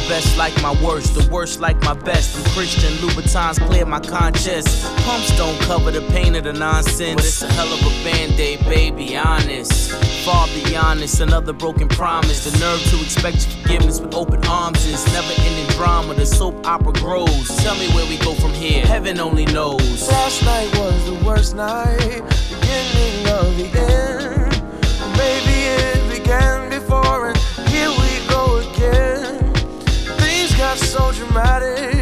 best like my worst, the worst like my best. I'm Christian, Louboutins clear my conscience. Pumps don't cover the pain of the nonsense, but it's a hell of a band-aid, baby, honest. Far beyond this, another broken promise. The nerve to expect your forgiveness with open arms is never-ending drama, the soap opera grows. Tell me where we go from here, heaven only knows. Last night was the worst night, beginning of the end. Maybe it began before and here we go again. Things got so dramatic,